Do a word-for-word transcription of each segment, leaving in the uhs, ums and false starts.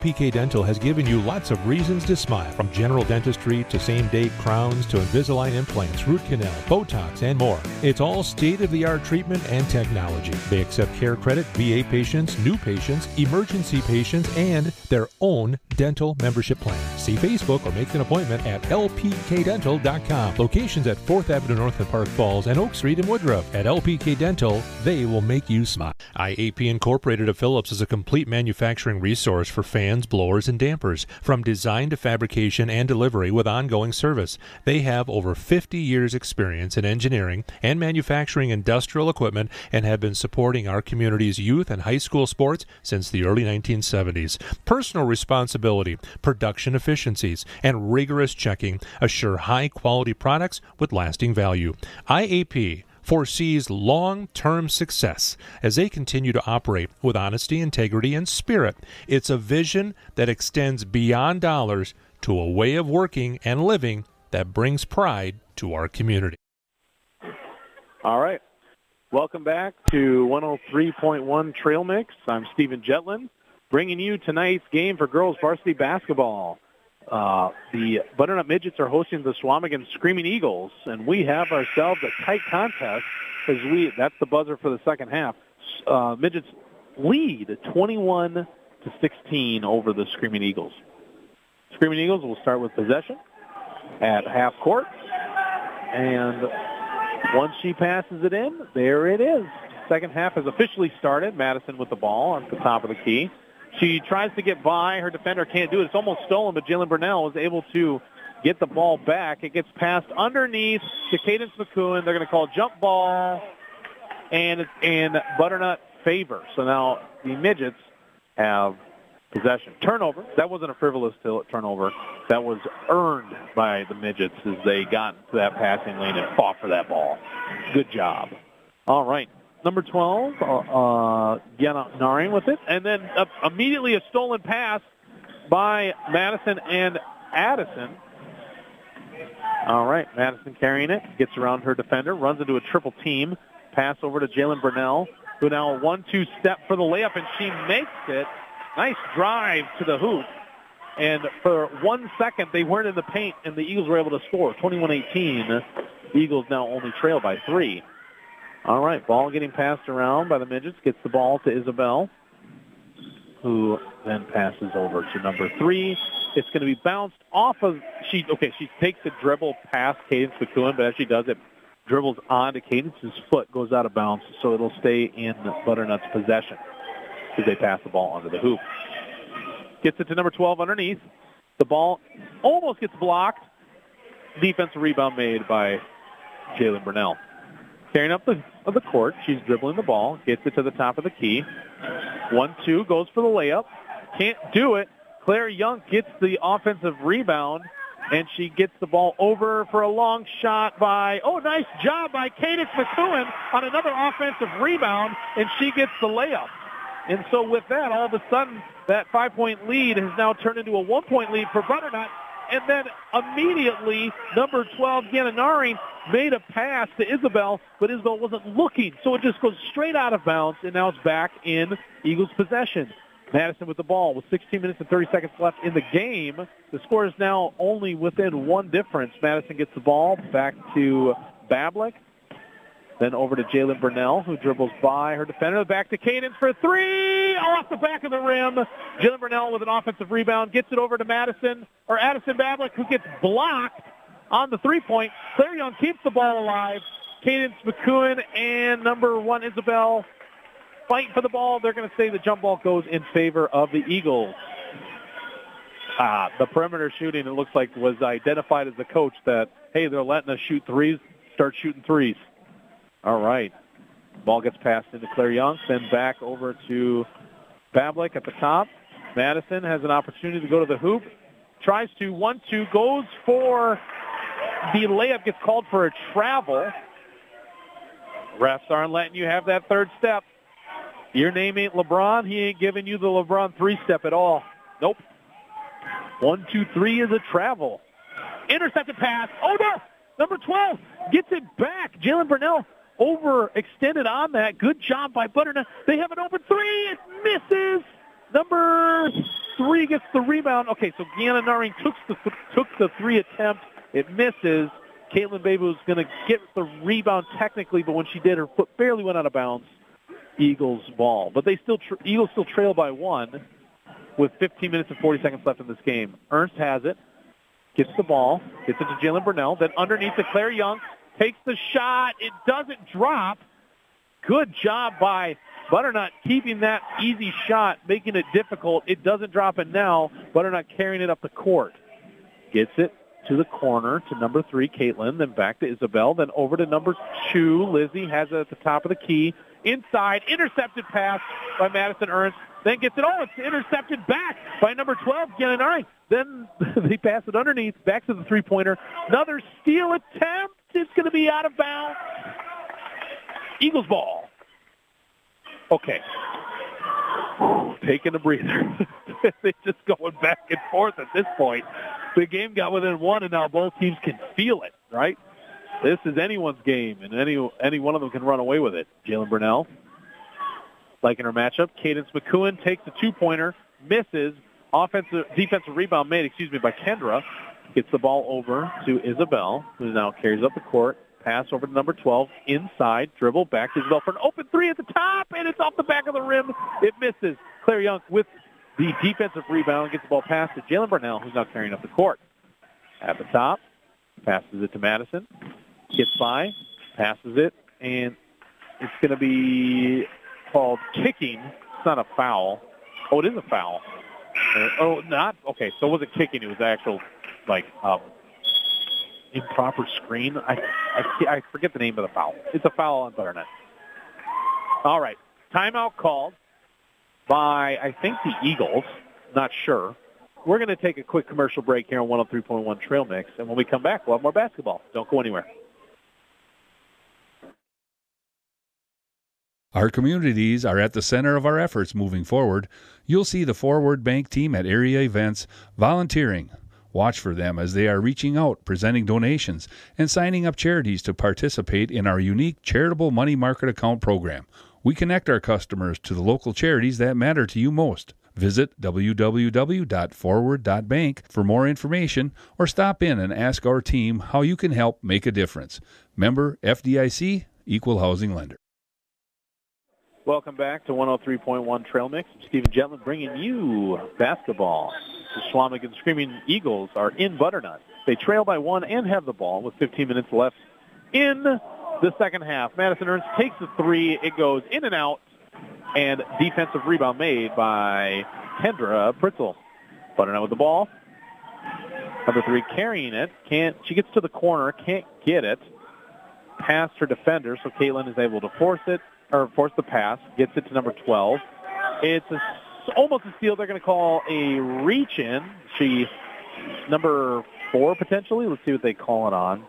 P K Dental has given you lots of reasons to smile, from general dentistry to same-day crowns to Invisalign implants, root canal, Botox, and more. It's all state-of-the-art treatment and technology. They accept care credit, V A patients, new patients, emergency patients, and their own dental membership plan. See Facebook or make an appointment at L P K dental dot com. Locations at fourth Avenue North in Park Falls and Oak Street in Woodruff. At L P K Dental, they will make you smile. I A P Incorporated of Phillips is a complete manufacturing resource for fans, blowers, and dampers, from design to fabrication and delivery with ongoing service. They have over fifty years experience in engineering and manufacturing industrial equipment and have been supporting our community's youth and high school sports since the early nineteen seventies. Personal responsibility, production efficiencies, and rigorous checking assure high-quality products with lasting value. I A P foresees long-term success as they continue to operate with honesty, integrity, and spirit. It's a vision that extends beyond dollars to a way of working and living that brings pride to our community. All right. Welcome back to one oh three point one Trail Mix. I'm Stephen Jetlin, bringing you tonight's game for girls varsity basketball. Uh, the Butternut Midgets are hosting the Swamigan Screaming Eagles, and we have ourselves a tight contest as we, that's the buzzer for the second half. Uh, Midgets lead twenty-one to sixteen over the Screaming Eagles. Screaming Eagles will start with possession at half court, and once she passes it in, there it is. Second half has officially started. Madison with the ball on the top of the key. She tries to get by. Her defender can't do it. It's almost stolen, but Jalen Burnell was able to get the ball back. It gets passed underneath to Cadence McCoon. They're going to call jump ball, and it's in Butternut favor. So now the Midgets have possession. Turnover. That wasn't a frivolous turnover. That was earned by the Midgets as they got to that passing lane and fought for that ball. Good job. All right. Number twelve, uh, uh, Gianna Naring with it. And then uh, immediately a stolen pass by Madison and Addison. All right, Madison carrying it, gets around her defender, runs into a triple team. Pass over to Jalen Burnell, who now a one two step for the layup, and she makes it. Nice drive to the hoop. And for one second, they weren't in the paint, and the Eagles were able to score. twenty-one eighteen. The Eagles now only trail by three. All right, ball getting passed around by the Midgets. Gets the ball to Isabel, who then passes over to number three. It's going to be bounced off of, she, okay, she takes a dribble past Cadence McCoon, but as she does it, dribbles onto Cadence's foot, goes out of bounds, so it'll stay in Butternut's possession as they pass the ball under the hoop. Gets it to number twelve underneath. The ball almost gets blocked. Defensive rebound made by Jalen Burnell. Carrying up the, of the court, she's dribbling the ball, gets it to the top of the key. one two, goes for the layup. Can't do it. Claire Young gets the offensive rebound, and she gets the ball over for a long shot by, oh, nice job by Cadence McCoon on another offensive rebound, and she gets the layup. And so with that, all of a sudden, that five-point lead has now turned into a one-point lead for Butternut. And then immediately, number twelve, Gianna Naring, made a pass to Isabel, but Isabel wasn't looking. So it just goes straight out of bounds, and now it's back in Eagles' possession. Madison with the ball with sixteen minutes and thirty seconds left in the game. The score is now only within one difference. Madison gets the ball back to Bablik. Then over to Jalen Burnell, who dribbles by her defender. Back to Cadence for three, off the back of the rim. Jalen Burnell with an offensive rebound, gets it over to Madison, or Addison Bablik, who gets blocked on the three-point. Claire Young keeps the ball alive. Cadence McCoon and number one, Isabel, fight for the ball. They're going to say the jump ball goes in favor of the Eagles. Uh, the perimeter shooting, it looks like, was identified as the coach that, hey, they're letting us shoot threes, start shooting threes. All right. Ball gets passed into Claire Young, then back over to Bablik at the top. Madison has an opportunity to go to the hoop. Tries to, one two, goes for the layup, gets called for a travel. Refs aren't letting you have that third step. Your name ain't LeBron. He ain't giving you the LeBron three-step at all. Nope. One, two, three is a travel. Intercepted pass. Oh, no. Number twelve gets it back. Jalen Burnell overextended on that. Good job by Butternut. They have an open three. It misses. Number three, gets the rebound. Okay, so Gianna Naring took the, took the three attempt. It misses. Caitlin Babu is going to get the rebound technically, but when she did, her foot barely went out of bounds. Eagles ball. But they still tra- Eagles still trail by one with fifteen minutes and forty seconds left in this game. Ernst has it. Gets the ball. Gets it to Jalen Burnell. Then underneath to Claire Young. Takes the shot. It doesn't drop. Good job by Butternut keeping that easy shot, making it difficult. It doesn't drop, and now Butternut carrying it up the court. Gets it to the corner to number three, Caitlin, then back to Isabel, then over to number two, Lizzie, has it at the top of the key. Inside, intercepted pass by Madison Ernst, then gets it, oh, it's intercepted back by number twelve, Gianna Naring. Then they pass it underneath, back to the three-pointer. Another steal attempt. It's going to be out of bounds. Eagles ball. Okay. Taking a breather. They're just going back and forth at this point. The game got within one, and now both teams can feel it, right? This is anyone's game, and any any one of them can run away with it. Jalen Burnell, liking her matchup. Cadence McCoon takes the two-pointer, misses. Offensive, defensive rebound made, excuse me, by Kendra. Gets the ball over to Isabel, who now carries up the court. Pass over to number twelve, inside, dribble, back to Isabel for an open three at the top, and it's off the back of the rim. It misses. Claire Young with the defensive rebound, gets the ball passed to Jalen Burnell, who's now carrying up the court. At the top, passes it to Madison, gets by, passes it, and it's going to be called kicking. It's not a foul. Oh, it is a foul. Uh, oh, not, okay, so it wasn't kicking, it was actual, like, um, improper screen. I, I I forget the name of the foul. It's a foul on Butternut. All right. Timeout called by, I think, the Eagles. Not sure. We're going to take a quick commercial break here on one oh three point one Trail Mix, and when we come back, we'll have more basketball. Don't go anywhere. Our communities are at the center of our efforts moving forward. You'll see the Forward Bank team at area events volunteering. Watch for them as they are reaching out, presenting donations, and signing up charities to participate in our unique charitable money market account program. We connect our customers to the local charities that matter to you most. Visit w w w dot forward dot bank for more information or stop in and ask our team how you can help make a difference. Member F D I C, Equal Housing Lender. Welcome back to one oh three point one Trail Mix. I'm Stephen Jetland bringing you basketball. The Schwamick and Screaming Eagles are in Butternut. They trail by one and have the ball with fifteen minutes left in the second half. Madison Ernst takes the three. It goes in and out, and defensive rebound made by Kendra Pritzel. Butternut with the ball. Number three carrying it. Can't. She gets to the corner, can't get it. Past her defender, so Caitlin is able to force it, or force the pass. Gets it to number twelve. It's a It's almost a steal. They're going to call a reach-in. She, number four, potentially. Let's see what they call it on.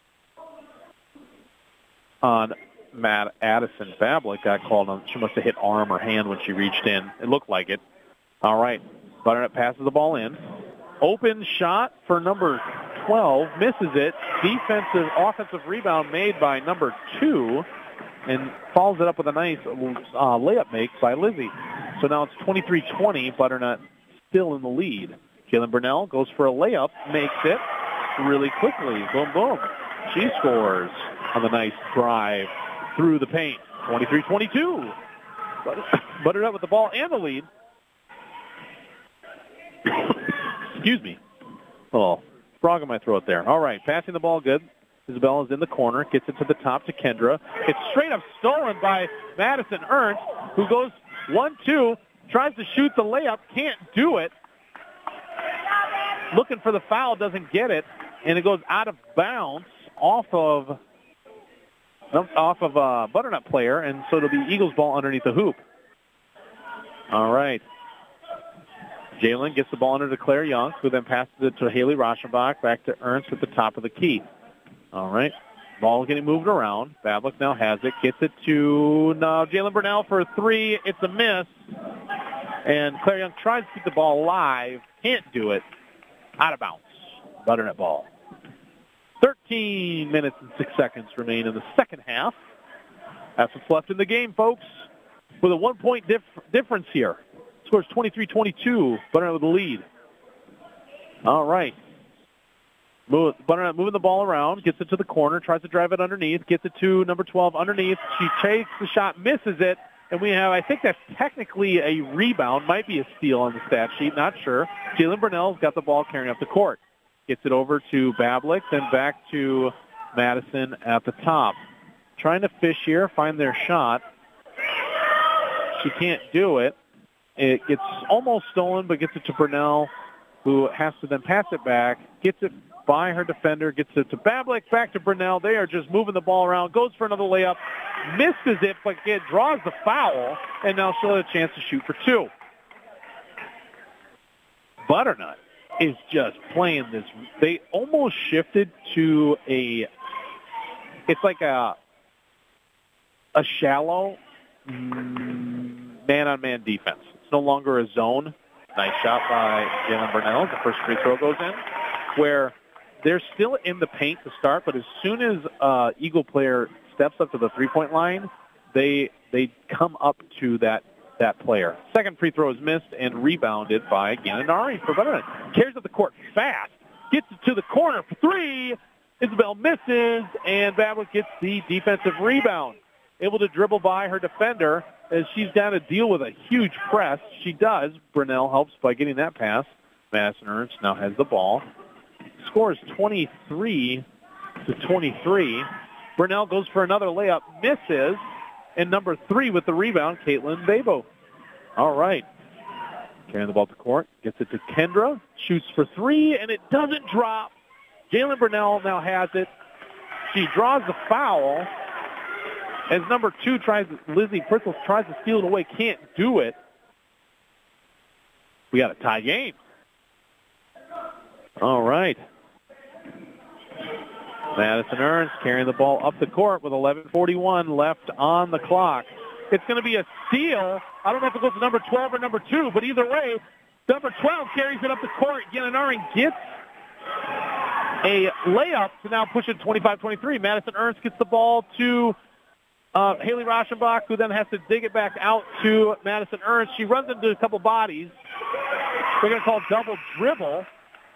On Matt Addison Bablik got called on. She must have hit arm or hand when she reached in. It looked like it. All right. Butternut passes the ball in. Open shot for number twelve. Misses it. Defensive, offensive rebound made by number two. And follows it up with a nice uh, layup make by Lizzie. So now it's twenty-three twenty. Butternut still in the lead. Jalen Burnell goes for a layup, makes it really quickly. Boom, boom. She scores on the nice drive through the paint. twenty-three twenty-two. Butternut with the ball and the lead. Excuse me. Oh, frog in my throat there. All right, passing the ball good. Isabel is in the corner, gets it to the top to Kendra. It's straight up stolen by Madison Ernst, who goes one two, tries to shoot the layup, can't do it. Looking for the foul, doesn't get it, and it goes out of bounds off of off of a Butternut player, and so it'll be Eagles ball underneath the hoop. All right. Jalen gets the ball under to Claire Young, who then passes it to Haley Rauschenbach, back to Ernst at the top of the key. All right. Ball getting moved around. Bablik now has it. Gets it to uh, Jalen Burnell for a three. It's a miss. And Claire Young tries to keep the ball alive. Can't do it. Out of bounds. Butternut ball. thirteen minutes and six seconds remain in the second half. That's what's left in the game, folks. With a one-point dif- difference here. Scores twenty-three twenty-two. Butternut with the lead. All right. Move, Butternut moving the ball around, gets it to the corner, tries to drive it underneath, gets it to number twelve underneath. She takes the shot, misses it, and we have, I think that's technically a rebound, might be a steal on the stat sheet, not sure. Jalen Burnell's got the ball carrying up the court. Gets it over to Bablik, then back to Madison at the top. Trying to fish here, find their shot. She can't do it. It gets almost stolen, but gets it to Burnell, who has to then pass it back, gets it by her defender, gets it to Bablik, back to Burnell. They are just moving the ball around, goes for another layup, misses it, but it draws the foul, and now she'll have a chance to shoot for two. Butternut is just playing this. They almost shifted to a, it's like a, a shallow man-on-man defense. It's no longer a zone. Nice shot by Jalen Burnell. The first free throw goes in, where they're still in the paint to start, but as soon as uh, Eagle player steps up to the three-point line, they they come up to that that player. Second free throw is missed and rebounded by Gananari for Butternut. Carries up the court fast, gets it to the corner for three. Isabel misses, and Bablik gets the defensive rebound. Able to dribble by her defender as she's got to deal with a huge press. She does. Burnell helps by getting that pass. Madison Ernst now has the ball. Scores twenty-three to twenty-three. Burnell goes for another layup, misses, and number three with the rebound, Caitlin Babo. All right. Carrying the ball to court, gets it to Kendra, shoots for three, and it doesn't drop. Jalen Burnell now has it. She draws the foul as number two tries, Lizzie Pritzels tries to steal it away, can't do it. We got a tie game. All right. Madison Ernst carrying the ball up the court with eleven forty-one left on the clock. It's going to be a steal. I don't know if it goes to number twelve or number two, but either way, number twelve carries it up the court. Gananari gets a layup to now push it twenty-five twenty-three. Madison Ernst gets the ball to uh, Haley Rauschenbach, who then has to dig it back out to Madison Ernst. She runs into a couple bodies. They're going to call double dribble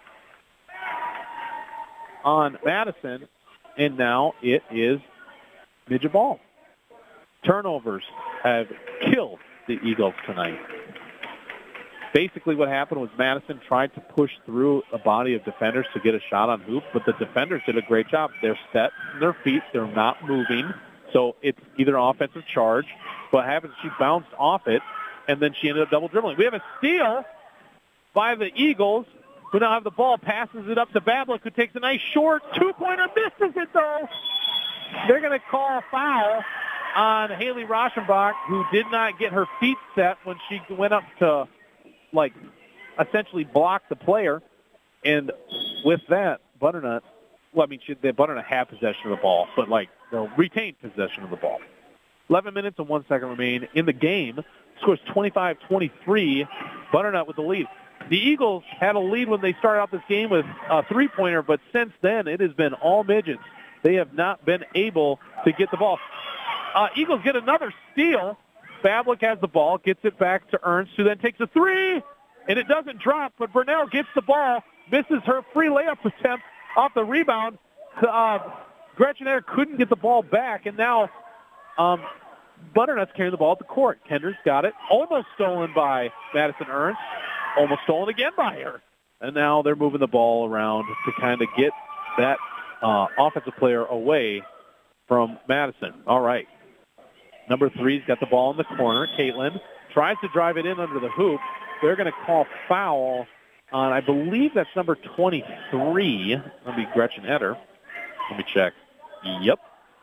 on Madison, and now it is midget ball. Turnovers have killed the Eagles tonight. Basically what happened was Madison tried to push through a body of defenders to get a shot on hoop, but the defenders did a great job. They're set on their feet. They're not moving. So it's either offensive charge. What happens, she bounced off it, and then she ended up double dribbling. We have a steal by the Eagles, who now have the ball, passes it up to Bablik, who takes a nice short two-pointer, misses it, though. They're going to call a foul on Haley Rauschenbach, who did not get her feet set when she went up to, like, essentially block the player. And with that, Butternut, well, I mean, she, they Butternut have possession of the ball, but, like, they'll retain possession of the ball. eleven minutes and one second remain in the game. Scores twenty-five twenty-three. Butternut with the lead. The Eagles had a lead when they started out this game with a three-pointer, but since then it has been all midgets. They have not been able to get the ball. Uh, Eagles get another steal. Bablik has the ball, gets it back to Ernst, who then takes a three, and it doesn't drop, but Burnell gets the ball, misses her free layup attempt off the rebound. Uh, Gretchen Eder couldn't get the ball back, and now um, Butternut's carrying the ball at the court. Kendra's got it, almost stolen by Madison Ernst. Almost stolen again by her. And now they're moving the ball around to kind of get that uh, offensive player away from Madison. All right. Number three's got the ball in the corner. Caitlin tries to drive it in under the hoop. They're going to call foul on, I believe that's number twenty-three. That'll be Gretchen Eder. Let me check. Yep.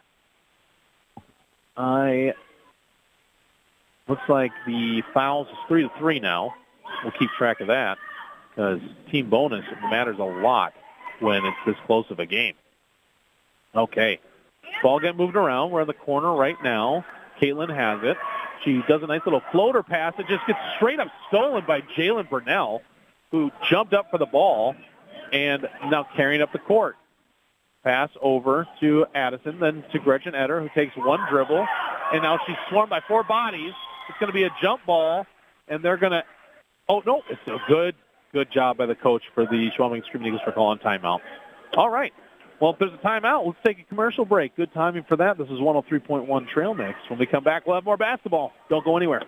I looks like the foul's is three to three now. We'll keep track of that because team bonus matters a lot when it's this close of a game. Okay. Ball getting moved around. We're in the corner right now. Caitlin has it. She does a nice little floater pass. It just gets straight up stolen by Jalen Burnell, who jumped up for the ball and now carrying up the court. Pass over to Addison, then to Gretchen Eder, who takes one dribble, and now she's swarmed by four bodies. It's going to be a jump ball, and they're going to Oh, no, it's a good, good job by the coach for the Schwalming Screaming Eagles for calling timeout. All right. Well, if there's a timeout, let's take a commercial break. Good timing for that. This is one oh three point one Trail Mix. When we come back, we'll have more basketball. Don't go anywhere.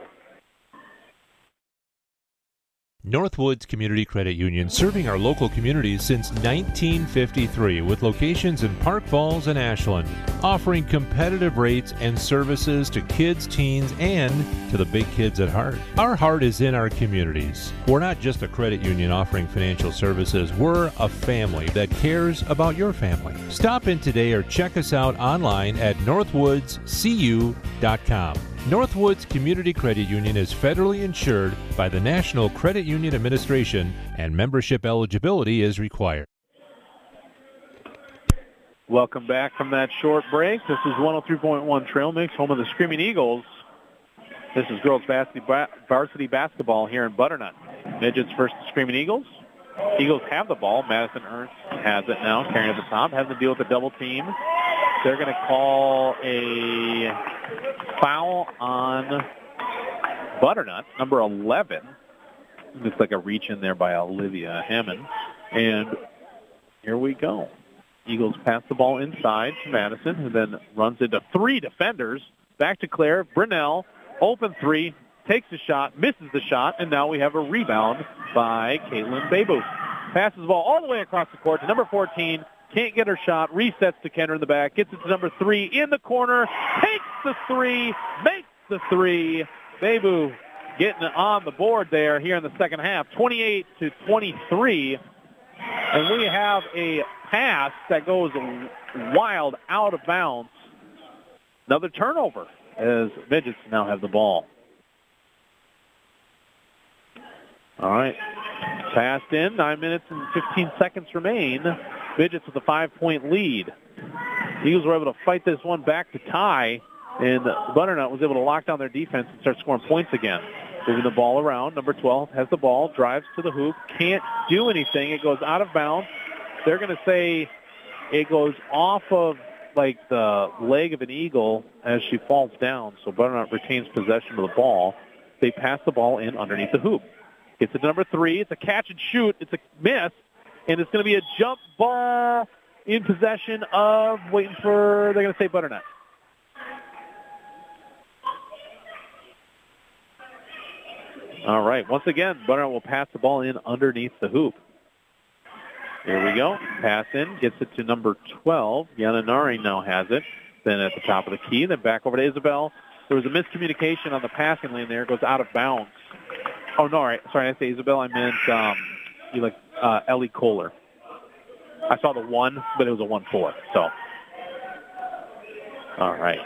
Northwoods Community Credit Union, serving our local communities since nineteen fifty-three with locations in Park Falls and Ashland, offering competitive rates and services to kids, teens, and to the big kids at heart. Our heart is in our communities. We're not just a credit union offering financial services. We're a family that cares about your family. Stop in today or check us out online at northwoods c u dot com. Northwoods Community Credit Union is federally insured by the National Credit Union Administration, and membership eligibility is required. Welcome back from that short break. This is one oh three point one Trail Mix, home of the Screaming Eagles. This is girls varsity basketball here in Butternut. Midgets versus the Screaming Eagles. Eagles have the ball. Madison Ernst has it now, carrying at the top, having to deal with a double team. They're going to call a foul on Butternut, number eleven. Looks like a reach in there by Olivia Hammond. And here we go. Eagles pass the ball inside to Madison, who then runs into three defenders. Back to Claire. Brunell, open three, takes the shot, misses the shot, and now we have a rebound by Caitlin Babu. Passes the ball all the way across the court to number fourteen. Can't get her shot. Resets to Kenner in the back. Gets it to number three in the corner. Takes the three. Makes the three. Babu getting on the board there here in the second half. twenty-eight to twenty-three. And we have a pass that goes wild out of bounds. Another turnover as Midgets now have the ball. All right. Passed in. Nine minutes and fifteen seconds remain. Midgets with a five-point lead. Eagles were able to fight this one back to tie, and Butternut was able to lock down their defense and start scoring points again. Moving the ball around. Number twelve has the ball, drives to the hoop, can't do anything. It goes out of bounds. They're going to say it goes off of, like, the leg of an Eagle as she falls down, so Butternut retains possession of the ball. They pass the ball in underneath the hoop. Gets it to number three. It's a catch and shoot. It's a miss. And it's going to be a jump ball in possession of, waiting for, they're going to say Butternut. All right. Once again, Butternut will pass the ball in underneath the hoop. Here we go. Pass in. Gets it to number twelve. Yananari now has it. Then at the top of the key. Then back over to Isabel. There was a miscommunication on the passing lane there. It goes out of bounds. Oh, no. All right. Sorry, I say Isabel. I meant um, you like uh, Ellie Kohler. I saw the one, but it was a one four. So, all right.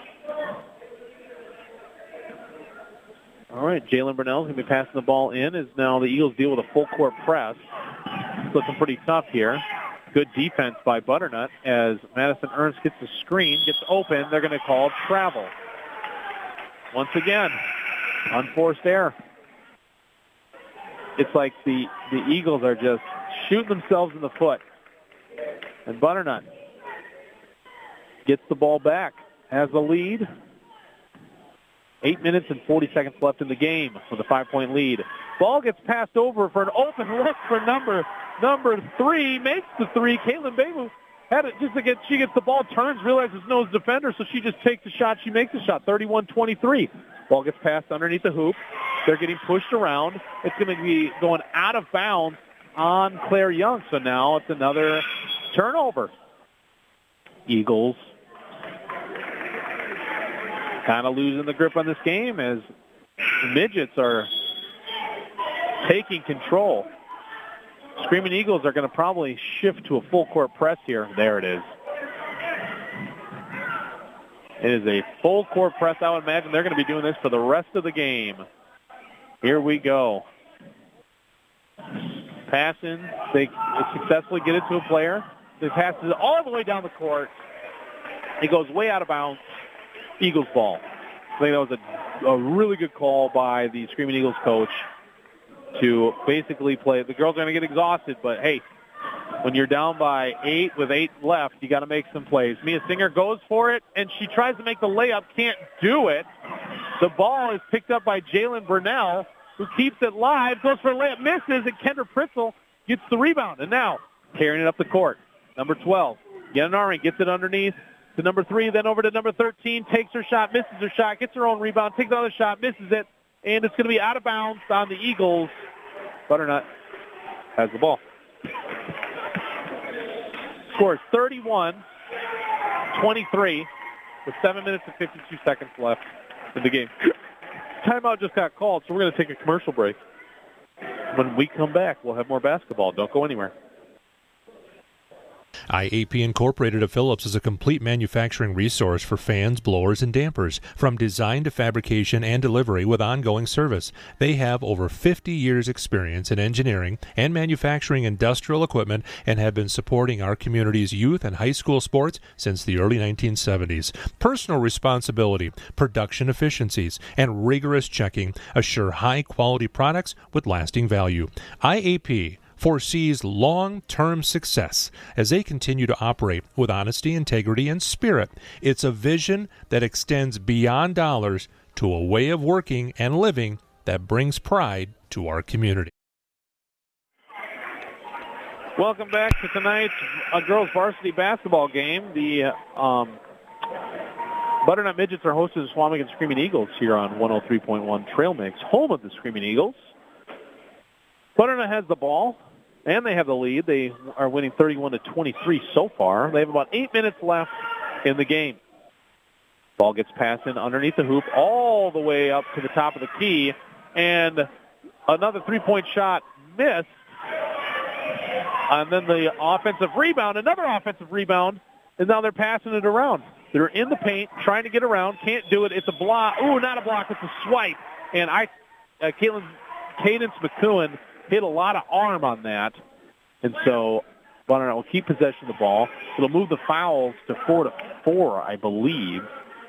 All right, Jalen Brunell is going to be passing the ball in as now the Eagles deal with a full court press. It's looking pretty tough here. Good defense by Butternut as Madison Ernst gets the screen, gets open. They're going to call travel. Once again, unforced error. It's like the, the Eagles are just shooting themselves in the foot. And Butternut gets the ball back, has the lead. Eight minutes and forty seconds left in the game with a five-point lead. Ball gets passed over for an open look for number number three. Makes the three. Caitlin Babu had it just to get, she gets the ball, turns, realizes no defender, so she just takes the shot. She makes the shot, thirty-one twenty-three. Ball gets passed underneath the hoop. They're getting pushed around. It's going to be going out of bounds on Claire Young. So now it's another turnover. Eagles kind of losing the grip on this game as Midgets are taking control. Screaming Eagles are going to probably shift to a full court press here. There it is. It is a full court press. I would imagine they're going to be doing this for the rest of the game. Here we go. Passing. They successfully get it to a player. They pass it all the way down the court. It goes way out of bounds. Eagles ball. I think that was a, a really good call by the Screaming Eagles coach to basically play. The girls are going to get exhausted, but hey, when you're down by eight with eight left, you got to make some plays. Mia Singer goes for it, and she tries to make the layup, can't do it. The ball is picked up by Jalen Brunell, who keeps it live, goes for a layup, misses, and Kendra Pritzel gets the rebound. And now, carrying it up the court, number twelve, Yanari gets it underneath to number three, then over to number thirteen, takes her shot, misses her shot, gets her own rebound, takes another shot, misses it, and it's going to be out of bounds on the Eagles. Butternut has the ball. Scores thirty-one twenty-three with seven minutes and fifty-two seconds left in the game. Timeout just got called, so we're going to take a commercial break. When we come back, we'll have more basketball. Don't go anywhere. I A P Incorporated of Phillips is a complete manufacturing resource for fans, blowers, and dampers, from design to fabrication and delivery with ongoing service. They have over fifty years' experience in engineering and manufacturing industrial equipment and have been supporting our community's youth and high school sports since the early nineteen seventies. Personal responsibility, production efficiencies, and rigorous checking assure high-quality products with lasting value. I A P foresees long-term success as they continue to operate with honesty, integrity, and spirit. It's a vision that extends beyond dollars to a way of working and living that brings pride to our community. Welcome back to tonight's uh, girls varsity basketball game. The uh, um, Butternut Midgets are hosting the Swamigan Screaming Eagles here on one oh three point one Trail Mix, home of the Screaming Eagles. Butternut has the ball, and they have the lead. They are winning thirty-one to twenty-three so far. They have about eight minutes left in the game. Ball gets passed in underneath the hoop all the way up to the top of the key, and another three-point shot missed. And then the offensive rebound, another offensive rebound, and now they're passing it around. They're in the paint, trying to get around, can't do it. It's a block. Ooh, not a block. It's a swipe. And I, uh, Caitlin, Cadence McCoon hit a lot of arm on that. And so Butternut will keep possession of the ball. It'll move the fouls to four to four, I believe.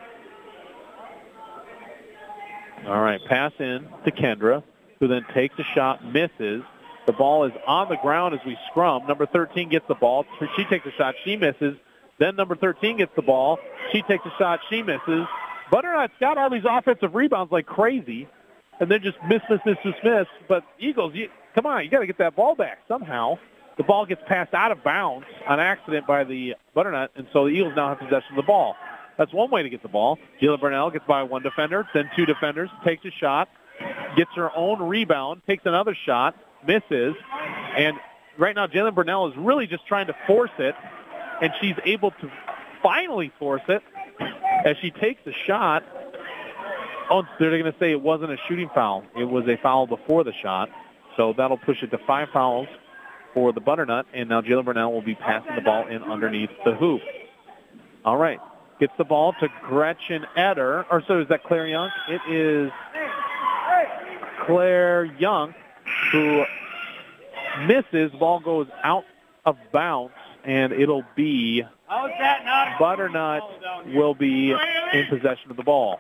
All right, pass in to Kendra, who then takes a shot, misses. The ball is on the ground as we scrum. Number thirteen gets the ball. She takes a shot. She misses. Then number thirteen gets the ball. She takes a shot. She misses. Butternut's got all these offensive rebounds like crazy, and then just miss, miss, miss, miss, miss. But Eagles, you, come on, you got to get that ball back somehow. The ball gets passed out of bounds on accident by the Butternut, and so the Eagles now have possession of the ball. That's one way to get the ball. Jayla Burnell gets by one defender, then two defenders, takes a shot, gets her own rebound, takes another shot, misses, and right now Jayla Burnell is really just trying to force it, and she's able to finally force it as she takes a shot. Oh, they're going to say it wasn't a shooting foul. It was a foul before the shot, so that'll push it to five fouls for the Butternut, and now Jayla Burnell will be passing the ball in underneath the hoop. All right. Gets the ball to Gretchen Eder. Or so is that Claire Young? It is Claire Young who misses. Ball goes out of bounds, and it'll be Butternut will be in possession of the ball.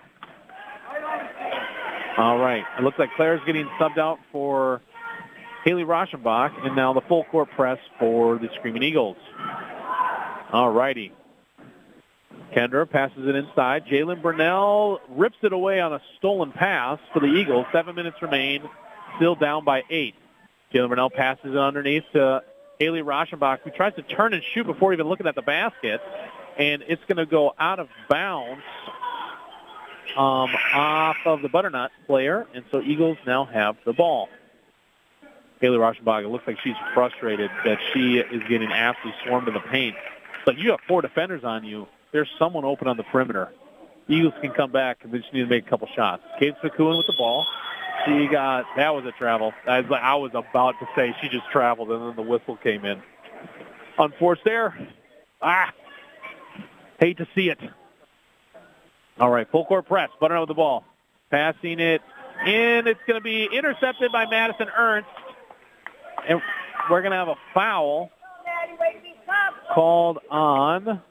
All right. It looks like Claire's getting subbed out for Haley Rauschenbach, and now the full court press for the Screaming Eagles. All righty. Kendra passes it inside. Jalen Burnell rips it away on a stolen pass for the Eagles. Seven minutes remain, still down by eight. Jalen Burnell passes it underneath to Haley Rauschenbach, who tries to turn and shoot before even looking at the basket, and it's going to go out of bounds um, off of the Butternut player, and so Eagles now have the ball. Haley Rauschenbach, it looks like she's frustrated that she is getting absolutely swarmed in the paint. But you have four defenders on you. There's someone open on the perimeter. Eagles can come back, and they just need to make a couple shots. Cadence McCoon with the ball. She got, that was a travel. I was, I was about to say she just traveled, and then the whistle came in. Unforced there. Ah, hate to see it. All right, full court press. Butternut with the ball. Passing it in. It's going to be intercepted by Madison Ernst. And we're going to have a foul called on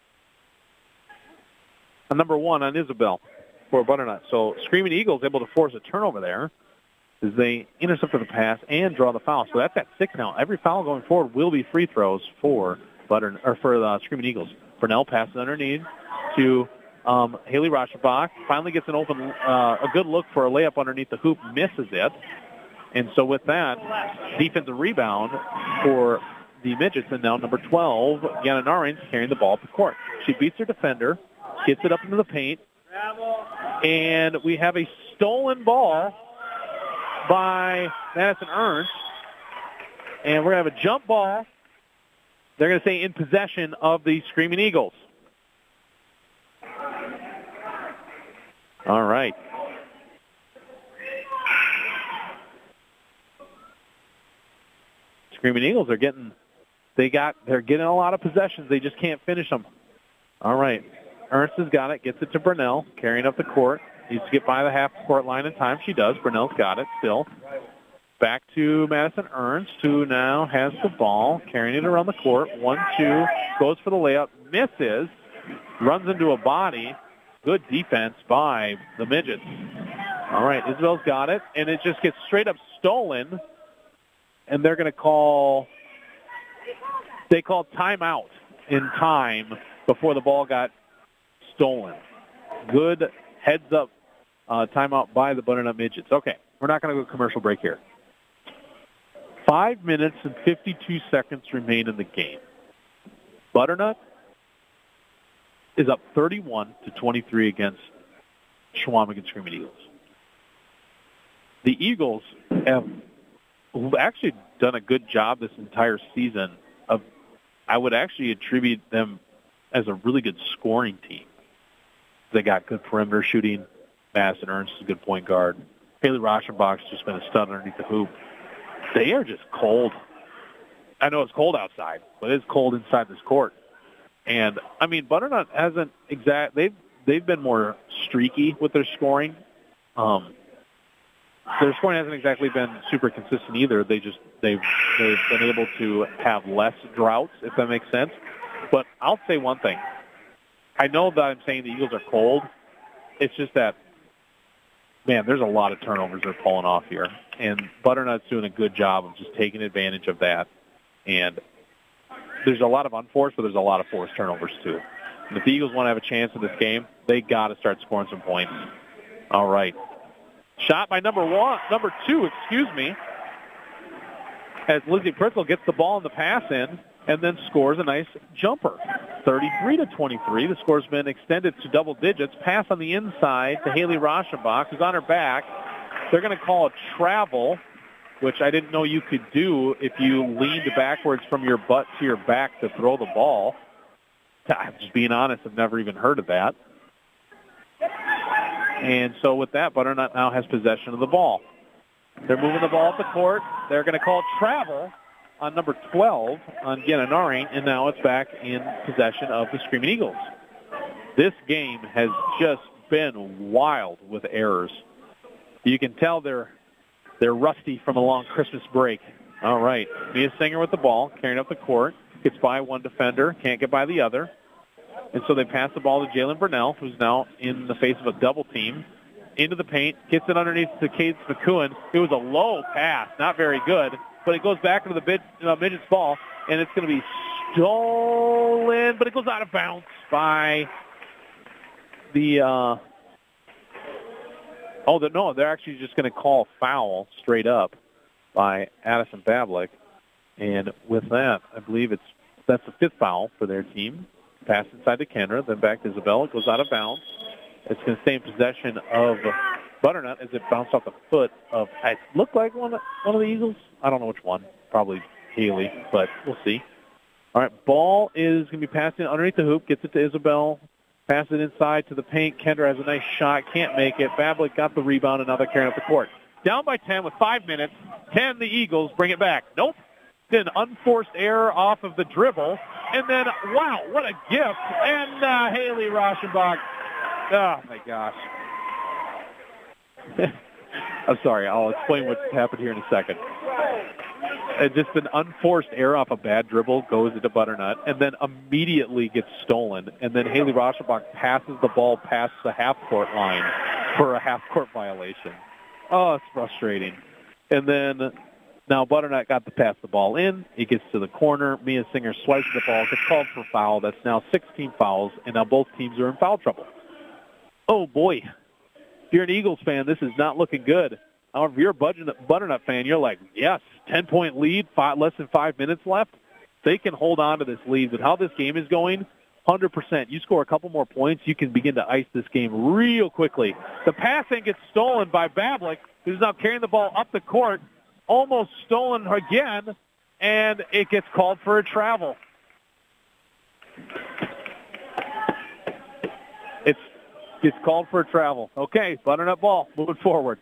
a number one on Isabel for Butternut. So Screaming Eagles able to force a turnover there as they intercepted the pass and draw the foul. So that's at six now. Every foul going forward will be free throws for Butternut or for the Screaming Eagles. Burnell passes underneath to Um, Haley Rauschenbach finally gets an open, uh, a good look for a layup underneath the hoop, misses it. And so with that, defensive rebound for the Midgets, and now number twelve, Yana Narins, carrying the ball up the court. She beats her defender, gets it up into the paint, and we have a stolen ball by Madison Ernst. And we're going to have a jump ball. They're going to say in possession of the Screaming Eagles. All right. Screaming Eagles are getting, they got, they're getting a lot of possessions. They just can't finish them. All right. Ernst has got it, gets it to Burnell, carrying up the court. Needs to get by the half-court line in time. She does. Burnell's got it still. Back to Madison Ernst, who now has the ball, carrying it around the court. One, two, goes for the layup, misses, runs into a body. Good defense by the Midgets. All right, Isabel's got it, and it just gets straight up stolen. And they're going to call, they called timeout in time before the ball got stolen. Good heads up uh, timeout by the Butternut Midgets. Okay, we're not going to go commercial break here. Five minutes and fifty-two seconds remain in the game. Butternut is up thirty-one to twenty-three against Chequamegon Screaming Eagles. The Eagles have actually done a good job this entire season of, I would actually attribute them as a really good scoring team. They got good perimeter shooting. Madison Ernst is a good point guard. Haley Rauschenbach's just been a stud underneath the hoop. They are just cold. I know it's cold outside, but it's cold inside this court. And, I mean, Butternut hasn't exact. They've, they've been more streaky with their scoring. Um, their scoring hasn't exactly been super consistent either. They just, they've, they've been able to have less droughts, if that makes sense. But I'll say one thing. I know that I'm saying the Eagles are cold. It's just that, man, there's a lot of turnovers they're pulling off here. And Butternut's doing a good job of just taking advantage of that. And there's a lot of unforced, but there's a lot of forced turnovers too. And if the Eagles want to have a chance in this game, they got to start scoring some points. All right. Shot by number one, number two, excuse me, as Lizzie Pritzel gets the ball in the pass in and then scores a nice jumper. thirty-three to twenty-three. The score's been extended to double digits. Pass on the inside to Haley Rauschenbach, who's on her back. They're going to call a travel, which I didn't know you could do if you leaned backwards from your butt to your back to throw the ball. I'm just being honest, I've never even heard of that. And so with that, Butternut now has possession of the ball. They're moving the ball up the court. They're going to call travel on number twelve on Giannanari, and now it's back in possession of the Screaming Eagles. This game has just been wild with errors. You can tell they're they're rusty from a long Christmas break. All right, Mia Singer with the ball, carrying up the court, gets by one defender, can't get by the other. And so they pass the ball to Jalen Burnell, who's now in the face of a double team. Into the paint, gets it underneath to Cade McCoon. It was a low pass, not very good, but it goes back into the mid, uh, Midgets ball, and it's going to be stolen, but it goes out of bounds by the, uh, oh, the, no, they're actually just going to call foul straight up by Addison Bablik. And with that, I believe it's that's the fifth foul for their team. Pass inside to Kendra, then back to Isabel. It goes out of bounds. It's going to stay in possession of Butternut as it bounced off the foot of, it looked like one, one of the Eagles. I don't know which one. Probably Haley, but we'll see. All right, ball is going to be passed in underneath the hoop, gets it to Isabel, passes it inside to the paint. Kendra has a nice shot, can't make it. Bablik got the rebound, and now they're carrying up the court. Down by ten with five minutes. Can the Eagles bring it back? Nope. Then unforced error off of the dribble. And then, wow, what a gift. And uh, Haley Rauschenbach. Oh, my gosh. I'm sorry. I'll explain what happened here in a second. It's just an unforced error off a bad dribble, goes into Butternut, and then immediately gets stolen. And then Haley Rauschenbach passes the ball past the half-court line for a half-court violation. Oh, it's frustrating. And then now Butternut got to pass the ball in. It gets to the corner. Mia Singer swipes the ball, gets called for foul. That's now sixteen fouls, and now both teams are in foul trouble. Oh, boy. If you're an Eagles fan, this is not looking good. However, if you're a Butternut fan, you're like, yes, ten-point lead, five, less than five minutes left. They can hold on to this lead. But how this game is going, one hundred percent. You score a couple more points, you can begin to ice this game real quickly. The passing gets stolen by Bablik, who's now carrying the ball up the court, almost stolen again, and it gets called for a travel. It's it's called for a travel. Okay, Butternut ball, moving forward.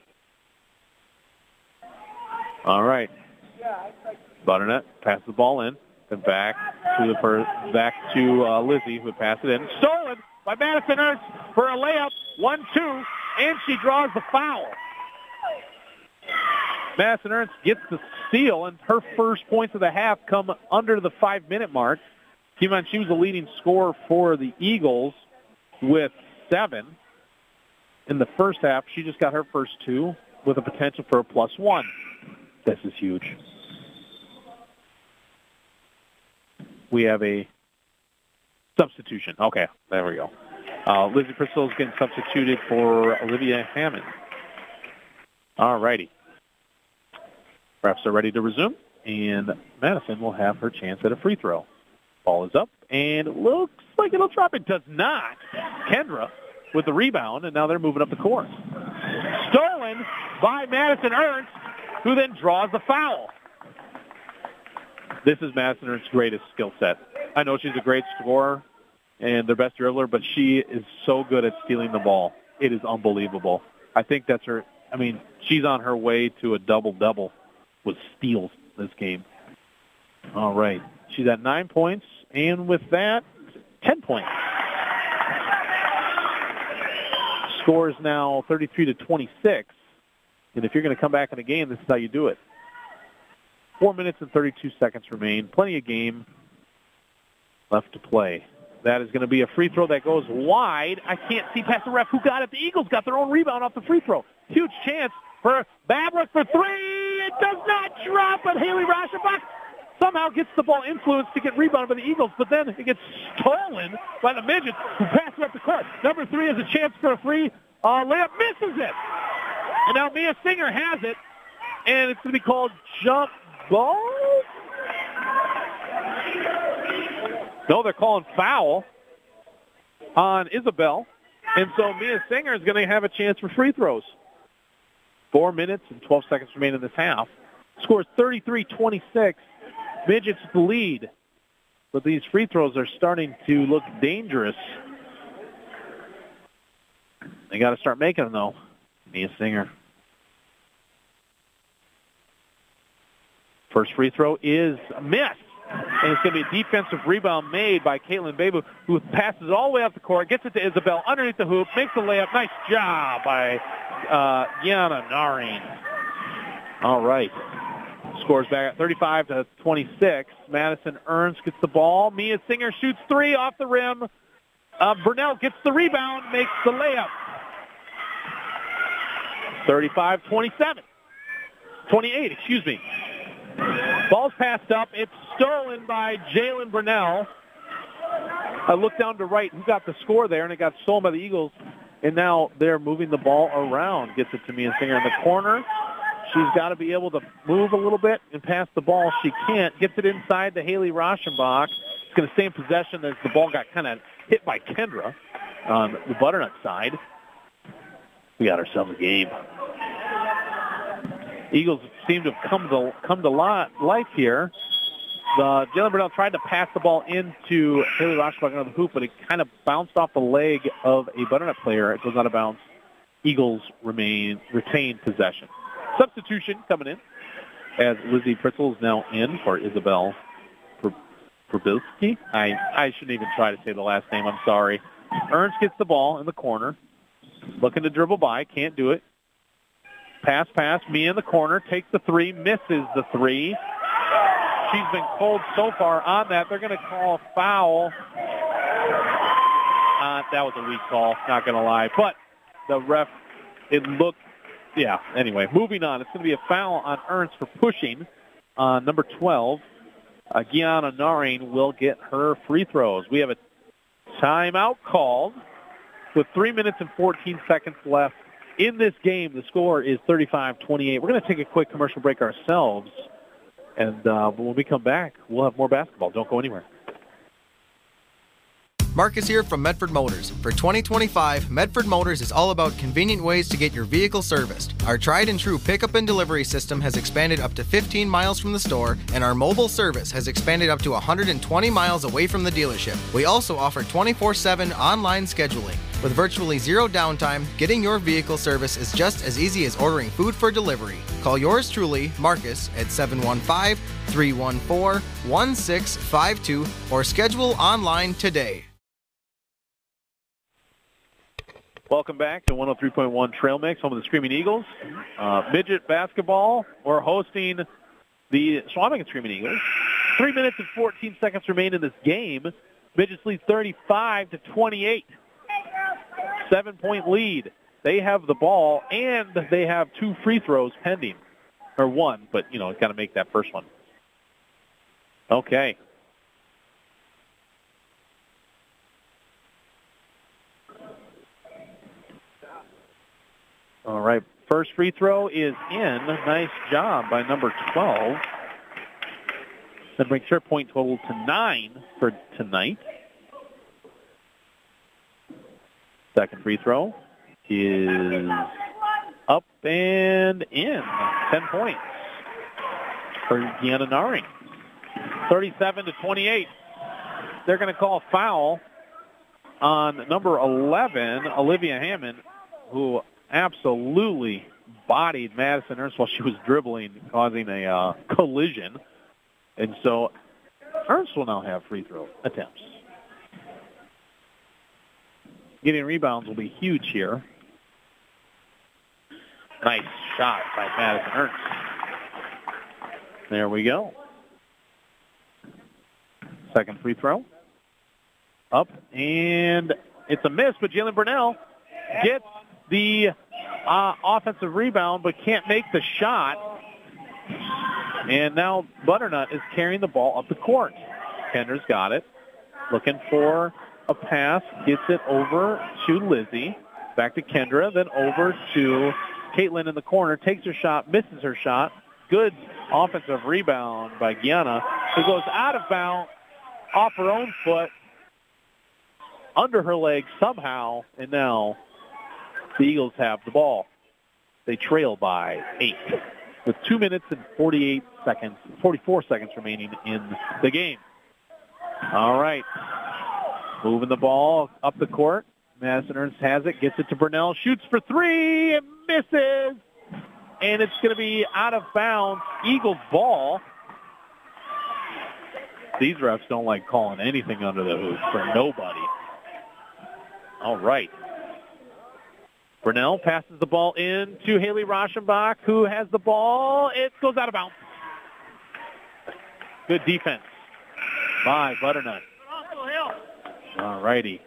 All right. Butternut passes the ball in, then back to the per, back to uh, Lizzie, who passed it in. Stolen by Madison Ernst for a layup, one two, and she draws the foul. Madison Ernst gets the steal, and her first points of the half come under the five-minute mark. Keep in mind, she was the leading scorer for the Eagles with seven. In the first half, she just got her first two with a potential for a plus one. This is huge. We have a substitution. Okay, there we go. Uh, Lizzie Priscilla is getting substituted for Olivia Hammond. All righty. Refs are ready to resume, and Madison will have her chance at a free throw. Ball is up, and it looks like it'll drop. It does not. Kendra with the rebound, and now they're moving up the court. Stolen by Madison Ernst, who then draws the foul. This is Madison Ernst's greatest skill set. I know she's a great scorer and their best dribbler, but she is so good at stealing the ball. It is unbelievable. I think that's her. I mean, she's on her way to a double-double with steals this game. All right. She's at nine points, and with that, ten points. Score is now thirty-three to twenty-six. And if you're going to come back in a game, this is how you do it. Four minutes and thirty-two seconds remain. Plenty of game left to play. That is going to be a free throw that goes wide. I can't see past the ref who got it. The Eagles got their own rebound off the free throw. Huge chance for Bablik for three. It does not drop, but Haley Raschenbach somehow gets the ball influenced to get rebounded by the Eagles, but then it gets stolen by the Midgets, who pass it up the court. Number three has a chance for a free uh, layup, misses it. And now Mia Singer has it, and it's going to be called jump ball? No, they're calling foul on Isabel, and so Mia Singer is going to have a chance for free throws. Four minutes and twelve seconds remain in this half. Scores thirty-three twenty-six. Midgets the lead, but these free throws are starting to look dangerous. They got to start making them, though. Mia Singer. First free throw is missed. And it's going to be a defensive rebound made by Caitlin Babu, who passes it all the way up the court, gets it to Isabel underneath the hoop, makes the layup. Nice job by uh, Gianna Naring. All right. Scores back at thirty-five to twenty-six. Madison Ernst gets the ball. Mia Singer shoots three off the rim. Uh, Burnell gets the rebound, makes the layup. thirty-five twenty-seven. twenty-eight, excuse me. Ball's passed up. It's stolen by Jalen Burnell. I look down to right who got the score there, and it got stolen by the Eagles. And now they're moving the ball around. Gets it to Mia Singer in the corner. She's got to be able to move a little bit and pass the ball. She can't. Gets it inside to Haley Raschenbach. It's going to stay in possession as the ball got kind of hit by Kendra on the Butternut side. We got ourselves a game. Eagles seem to have come to come to life here. The Jalen Burnell tried to pass the ball into Haley Raschenbach under the hoop, but it kind of bounced off the leg of a Butternut player. It goes out of bounds. Eagles remain retain possession. Substitution coming in as Lizzie Pritzel is now in for Isabel Probilski. I, I shouldn't even try to say the last name. I'm sorry. Ernst gets the ball in the corner. Looking to dribble by. Can't do it. Pass, pass. Mia in the corner. Takes the three. Misses the three. She's been cold so far on that. They're going to call a foul. Uh, that was a weak call. Not going to lie. But the ref, it looked, yeah. Anyway, moving on. It's going to be a foul on Ernst for pushing. Uh, number twelve, uh, Gianna Naring will get her free throws. We have a timeout called with three minutes and fourteen seconds left in this game. The score is thirty-five twenty-eight. We're going to take a quick commercial break ourselves. And uh, when we come back, we'll have more basketball. Don't go anywhere. Marcus here from Medford Motors. For twenty twenty-five, Medford Motors is all about convenient ways to get your vehicle serviced. Our tried and true pickup and delivery system has expanded up to fifteen miles from the store, and our mobile service has expanded up to one hundred twenty miles away from the dealership. We also offer twenty-four seven online scheduling. With virtually zero downtime, getting your vehicle service is just as easy as ordering food for delivery. Call yours truly, Marcus, at seven one five, three one four, one six five two or schedule online today. Welcome back to one oh three point one Trail Mix, home of the Screaming Eagles. Uh, midget basketball, we're hosting the Swamigan Screaming Eagles. Three minutes and fourteen seconds remain in this game. Midgets lead thirty-five to twenty-eight. Seven-point lead. They have the ball, and they have two free throws pending. Or one, but, you know, got to make that first one. Okay. All right, first free throw is in. Nice job by number twelve. That brings her point total to nine for tonight. Second free throw is up and in. Ten points for Deanna Naring. thirty-seven to twenty-eight. They're going to call a foul on number eleven, Olivia Hammond, who absolutely bodied Madison Ernst while she was dribbling, causing a uh, collision. And so Ernst will now have free throw attempts. Getting rebounds will be huge here. Nice shot by Madison Ernst. There we go. Second free throw. Up, and it's a miss, but Jalen Burnell gets the uh, offensive rebound, but can't make the shot. And now Butternut is carrying the ball up the court. Kendra's got it. Looking for a pass. Gets it over to Lizzie. Back to Kendra. Then over to Caitlin in the corner. Takes her shot. Misses her shot. Good offensive rebound by Gianna. It goes out of bounds off her own foot. Under her leg somehow. And now the Eagles have the ball. They trail by eight with two minutes and forty-eight seconds, forty-four seconds remaining in the game. All right. Moving the ball up the court. Madison Ernst has it, gets it to Burnell, shoots for three, and misses. And it's going to be out of bounds. Eagles ball. These refs don't like calling anything under the hoop for nobody. All right. Burnell passes the ball in to Haley Rauschenbach, who has the ball. It goes out of bounds. Good defense by Butternut. All righty.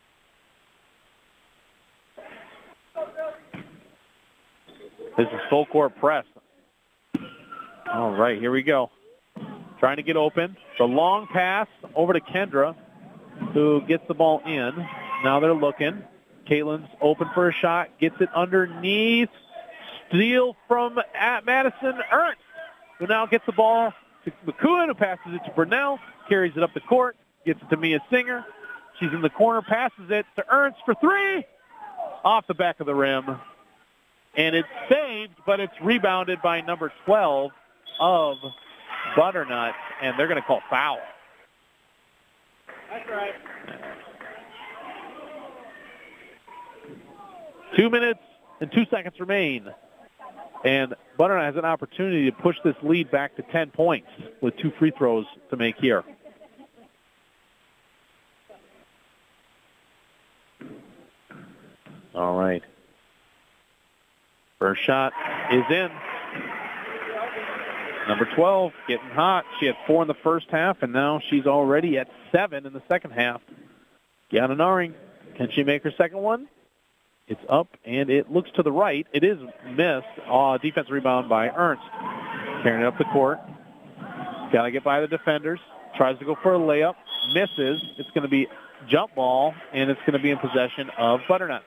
This is full court press. All right, here we go. Trying to get open. The long pass over to Kendra, who gets the ball in. Now they're looking. Caitlin's open for a shot. Gets it underneath. Steal from at Madison Ernst, who now gets the ball to McCoon, who passes it to Burnell. Carries it up the court. Gets it to Mia Singer. She's in the corner. Passes it to Ernst for three. Off the back of the rim. And it's saved, but it's rebounded by number twelve of Butternut, and they're going to call foul. That's right. Two minutes and two seconds remain. And Butternut has an opportunity to push this lead back to ten points with two free throws to make here. All right. First shot is in. Number twelve getting hot. She had four in the first half, and now she's already at seven in the second half. Gianna Naring, can she make her second one? It's up, and it looks to the right. It is missed. Uh, defensive rebound by Ernst. Carrying it up the court. Got to get by the defenders. Tries to go for a layup. Misses. It's going to be jump ball, and it's going to be in possession of Butternut.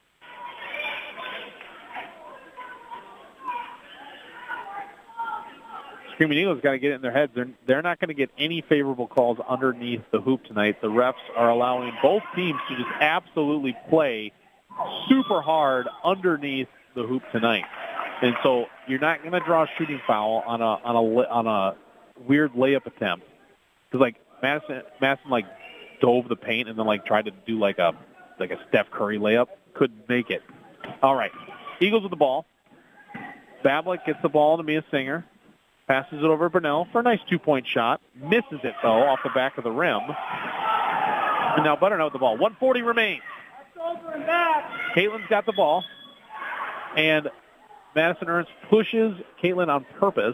Screaming Eagles got to get it in their heads. They're, they're not going to get any favorable calls underneath the hoop tonight. The refs are allowing both teams to just absolutely play super hard underneath the hoop tonight. And so you're not going to draw a shooting foul on a on a on a weird layup attempt. Because like Madison, Madison like dove the paint and then like tried to do like a like a Steph Curry layup. Couldn't make it. All right, Eagles with the ball. Bablik gets the ball to Mia Singer. Passes it over to Burnell for a nice two-point shot. Misses it, though, off the back of the rim. And now Butternut with the ball. one forty remains. Caitlin's got the ball. And Madison Ernst pushes Caitlin on purpose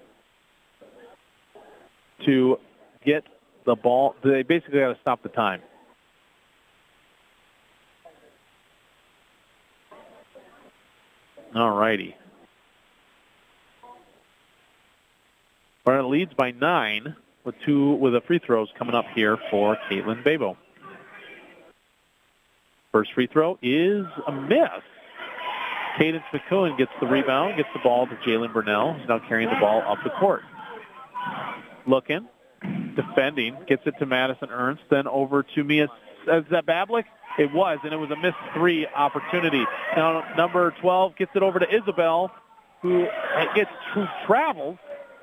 to get the ball. They basically got to stop the time. All righty. Butternut leads by nine with two with the free throws coming up here for Caitlin Babo. First free throw is a miss. Cadence McCohen gets the rebound, gets the ball to Jalen Burnell. He's now carrying the ball up the court. Looking, defending, gets it to Madison Ernst, then over to Mia. Is that Bablik? It was, and it was a missed three opportunity. Now number twelve gets it over to Isabel, who gets who travels.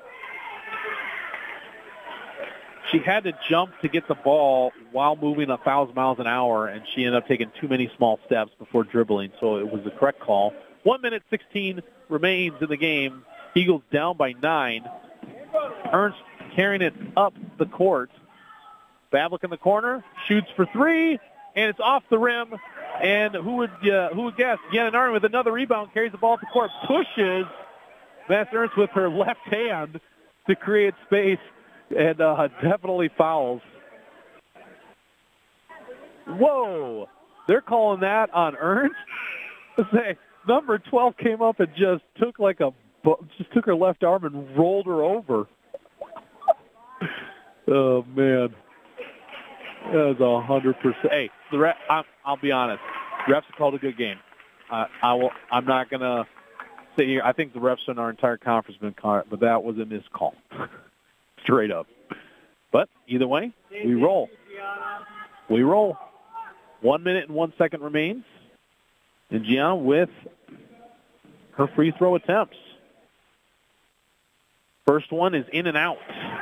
She had to jump to get the ball while moving a thousand miles an hour, and she ended up taking too many small steps before dribbling, so it was the correct call. One minute sixteen remains in the game. Eagles down by nine. Ernst carrying it up the court. Bablik in the corner, shoots for three, and it's off the rim. And who would uh, who would guess? Yananari with another rebound, carries the ball up the court, pushes Madison Ernst with her left hand to create space. And uh, definitely fouls. Whoa! They're calling that on Ernst. Say number twelve came up and just took like a just took her left arm and rolled her over. Oh man, that was a hundred percent. Hey, the ref, I'm, I'll be honest. The refs called a good game. Uh, I will. I'm not gonna sit here. I think the refs in our entire conference have been caught, but that was a missed call. Straight up. But either way, we roll. We roll. One minute and one second remains. And Gianna with her free throw attempts. First one is in and out.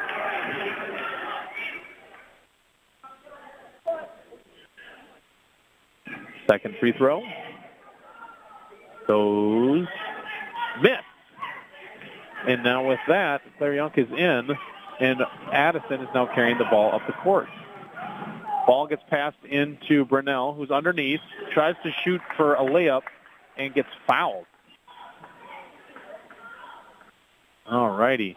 Second free throw goes miss. And now with that, Claire Young is in. And Addison is now carrying the ball up the court. Ball gets passed into Brunell, who's underneath, tries to shoot for a layup, and gets fouled. All righty.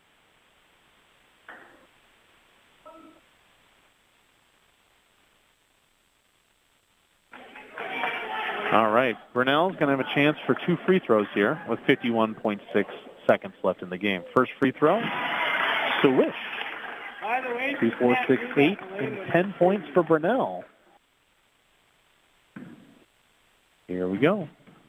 All right. Brunell's going to have a chance for two free throws here with fifty-one point six seconds left in the game. First free throw. Swish. Two, four, six, eight, and ten points for Brunell. Here we go.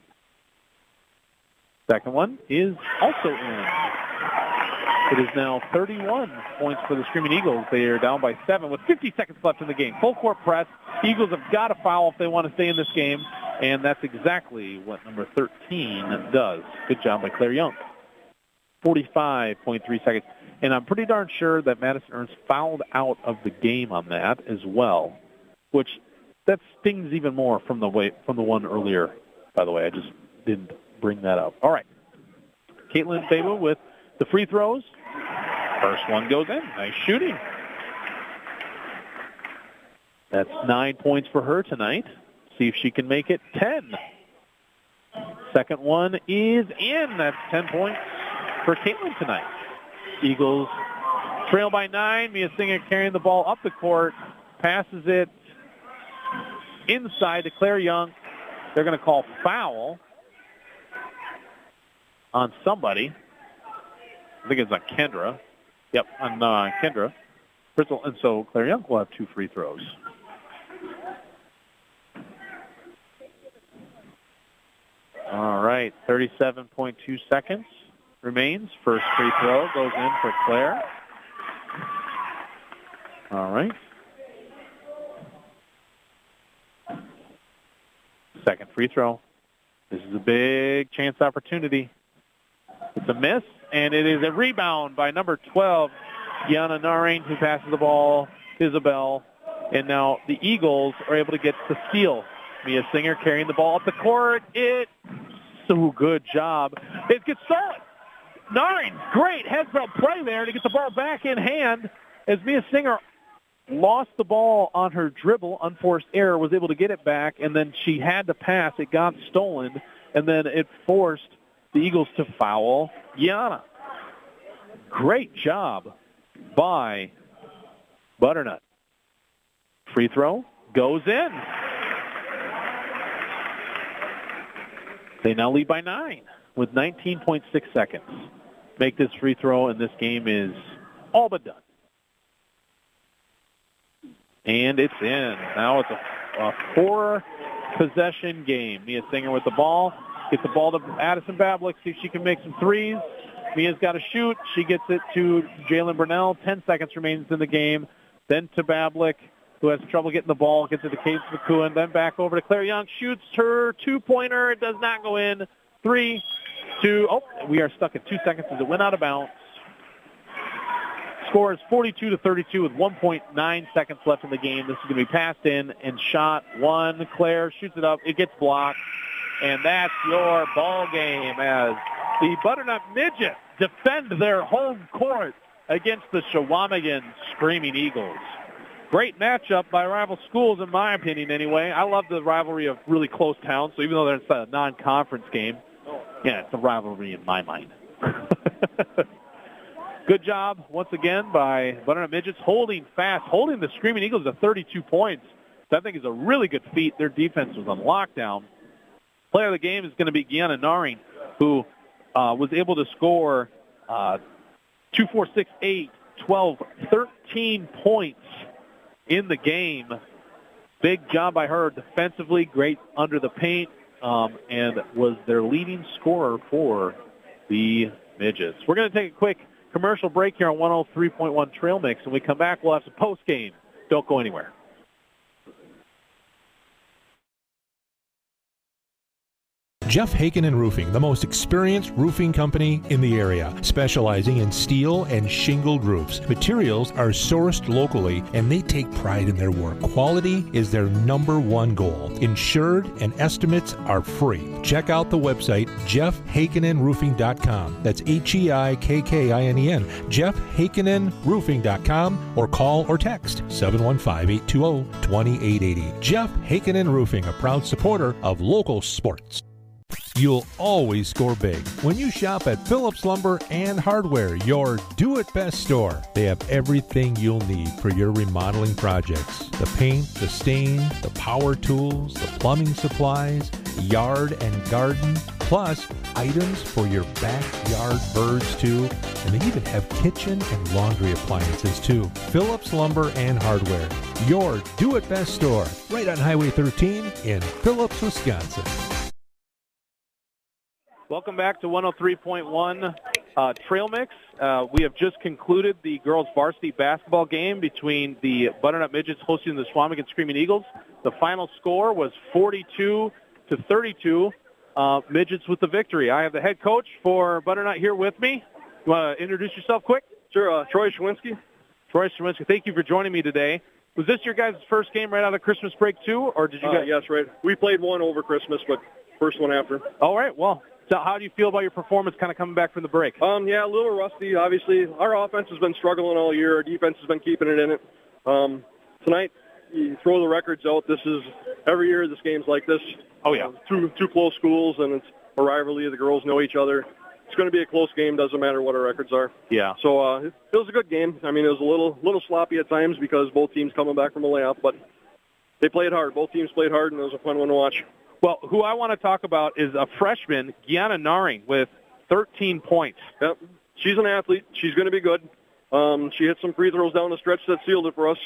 Second one is also in. It is now thirty-one points for the Screaming Eagles. They are down by seven with fifty seconds left in the game. Full court press. Eagles have got to foul if they want to stay in this game, and that's exactly what number thirteen does. Good job by Claire Young. forty-five point three seconds. And I'm pretty darn sure that Madison Ernst fouled out of the game on that as well, which that stings even more from the way from the one earlier. By the way, I just didn't bring that up. All right, Caitlin Babo with the free throws. First one goes in. Nice shooting. That's nine points for her tonight. See if she can make it ten. Second one is in. That's ten points for Caitlin tonight. Eagles trail by nine. Mia Singer carrying the ball up the court. Passes it inside to Claire Young. They're going to call foul on somebody. I think it's on Kendra. Yep, on uh, Kendra. Bristol, and so Claire Young will have two free throws. All right, thirty-seven point two seconds remains. First free throw goes in for Claire. All right. Second free throw. This is a big chance opportunity. It's a miss, and it is a rebound by number twelve, Gianna Naring, who passes the ball to Isabel. And now the Eagles are able to get the steal. Mia Singer carrying the ball up the court. It, so good job. It gets stolen. Naring, great heads-up play there to get the ball back in hand as Mia Singer lost the ball on her dribble, unforced error, was able to get it back, and then she had to pass. It got stolen, and then it forced the Eagles to foul Gianna. Great job by Butternut. Free throw goes in. They now lead by nine with nineteen point six seconds. Make this free throw, and this game is all but done. And it's in. Now it's a, a four-possession game. Mia Singer with the ball. Gets the ball to Addison Bablik, see if she can make some threes. Mia's got to shoot. She gets it to Jalen Burnell. Ten seconds remains in the game. Then to Bablik, who has trouble getting the ball. Gets it to Kate McCoon. Then back over to Claire Young. Shoots her two-pointer. It does not go in. Three, two. Oh, we are stuck at two seconds as it went out of bounds. Score is forty-two to thirty-two with one point nine seconds left in the game. This is going to be passed in and shot one. Claire shoots it up. It gets blocked. And that's your ball game as the Butternut Midgets defend their home court against the Chequamegon Screaming Eagles. Great matchup by rival schools, in my opinion, anyway. I love the rivalry of really close towns, so even though it's a non-conference game, yeah, it's a rivalry in my mind. Good job, once again, by Butternut Midgets, holding fast, holding the Screaming Eagles to thirty-two points. So I think is a really good feat. Their defense was on lockdown. Player of the game is going to be Gianna Naring, who uh, was able to score uh, two, four, six, eight, twelve, thirteen points in the game. Big job by her defensively, great under the paint, um, and was their leading scorer for the Midgets. We're going to take a quick commercial break here on one oh three point one Trail Mix. When we come back, we'll have some post-game. Don't go anywhere. Jeff Hakenin Roofing, the most experienced roofing company in the area, specializing in steel and shingled roofs. Materials are sourced locally, and they take pride in their work. Quality is their number one goal. Insured and estimates are free. Check out the website, jeff hakenin roofing dot com. That's H E I K K I N E N, jeff hakenin roofing dot com, or call or text seven one five, eight two zero, two eight eight zero. Jeff Hakenin Roofing, a proud supporter of local sports. You'll always score big when you shop at Phillips Lumber and Hardware, your do-it-best store. They have everything you'll need for your remodeling projects. The paint, the stain, the power tools, the plumbing supplies, yard and garden, plus items for your backyard birds too. And they even have kitchen and laundry appliances too. Phillips Lumber and Hardware, your do-it-best store, right on Highway thirteen in Phillips, Wisconsin. Welcome back to one oh three point one uh, Trail Mix. Uh, we have just concluded the girls varsity basketball game between the Butternut Midgets hosting the Chequamegon Screaming Eagles. The final score was forty-two to thirty-two. Uh, Midgets with the victory. I have the head coach for Butternut here with me. You want to introduce yourself quick? Sure, uh, Troy Schwinski. Troy Schwinski, thank you for joining me today. Was this your guys' first game right out of Christmas break too, or did you uh, guys? Yes, right. We played one over Christmas, but first one after. All right, well. So how do you feel about your performance kind of coming back from the break? Um, yeah, a little rusty, obviously. Our offense has been struggling all year. Our defense has been keeping it in it. Um, tonight, you throw the records out. This is every year this game's like this. Oh, yeah. Uh, two, two close schools, and it's a rivalry. The girls know each other. It's going to be a close game. Doesn't matter what our records are. Yeah. So uh, it, it was a good game. I mean, it was a little little sloppy at times because both teams coming back from a layoff, but they played hard. Both teams played hard, and it was a fun one to watch. Well, who I want to talk about is a freshman, Gianna Naring, with thirteen points. Yep. She's an athlete. She's going to be good. Um, she hit some free throws down the stretch that sealed it for us.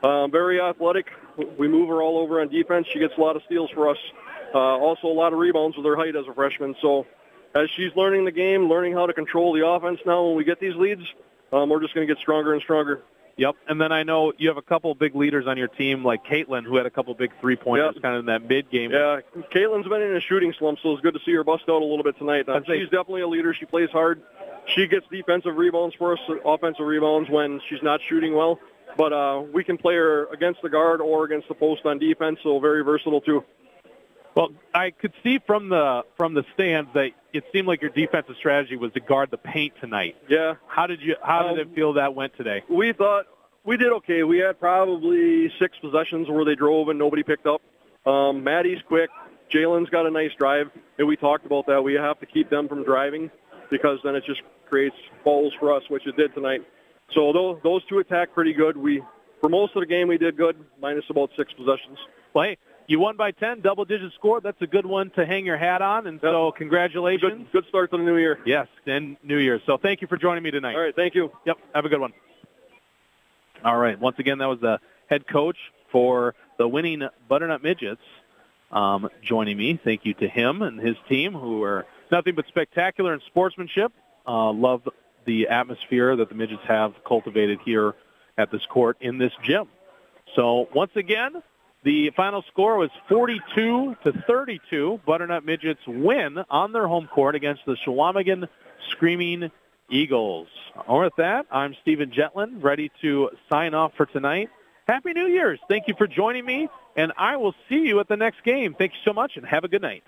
Um, very athletic. We move her all over on defense. She gets a lot of steals for us. Uh, also a lot of rebounds with her height as a freshman. So as she's learning the game, learning how to control the offense now when we get these leads, um, we're just going to get stronger and stronger. Yep, and then I know you have a couple big leaders on your team, like Caitlin, who had a couple big three-pointers yep. kind of in that mid-game. Yeah, Caitlin's been in a shooting slump, so it's good to see her bust out a little bit tonight. Uh, she's definitely a leader. She plays hard. She gets defensive rebounds for us, offensive rebounds when she's not shooting well. But uh, we can play her against the guard or against the post on defense, so very versatile too. Well, I could see from the from the stands that it seemed like your defensive strategy was to guard the paint tonight. Yeah. How did you? How did um, it feel that went today? We thought we did okay. We had probably six possessions where they drove and nobody picked up. Um, Maddie's quick. Jalen's got a nice drive, and we talked about that. We have to keep them from driving because then it just creates fouls for us, which it did tonight. So those, those two attacked pretty good. We, for most of the game, we did good, minus about six possessions. Well, hey, you won by ten, double-digit score. That's a good one to hang your hat on, and yep. so congratulations. Good, good start to the new year. Yes, and New Year's. So thank you for joining me tonight. All right, thank you. Yep, have a good one. All right, once again, that was the head coach for the winning Butternut Midgets um, joining me. Thank you to him and his team, who are nothing but spectacular in sportsmanship. Uh, love the atmosphere that the Midgets have cultivated here at this court in this gym. So once again, the final score was forty-two to thirty-two. Butternut Midgets win on their home court against the Chequamegon Screaming Eagles. Or with that, I'm Stephen Jetlin, ready to sign off for tonight. Happy New Year's. Thank you for joining me, and I will see you at the next game. Thank you so much, and have a good night.